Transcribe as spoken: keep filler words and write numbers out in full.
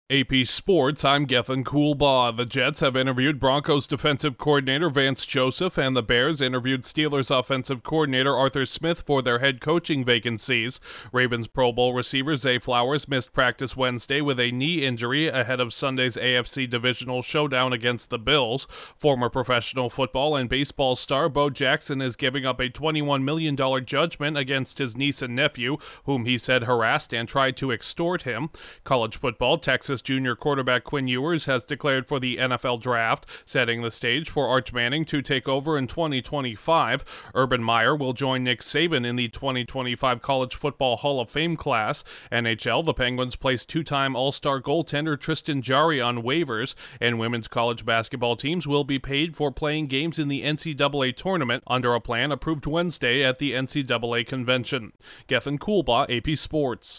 A P Sports, I'm Gethin Coolbaugh. The Jets have interviewed Broncos defensive coordinator Vance Joseph, and the Bears interviewed Steelers offensive coordinator Arthur Smith for their head coaching vacancies. Ravens Pro Bowl receiver Zay Flowers missed practice Wednesday with a knee injury ahead of Sunday's A F C divisional showdown against the Bills. Former professional football and baseball star Bo Jackson is giving up a twenty-one million dollars judgment against his niece and nephew, whom he said harassed and tried to extort him. College football, Texas junior quarterback Quinn Ewers has declared for the N F L draft, setting the stage for Arch Manning to take over in twenty twenty-five. Urban Meyer will join Nick Saban in the twenty twenty-five College Football Hall of Fame class. N H L, the Penguins placed two-time All-Star goaltender Tristan Jarry on waivers, and women's college basketball teams will be paid for playing games in the N C double A tournament under a plan approved Wednesday at the N C double A convention. Gethin Coolbaugh, A P Sports.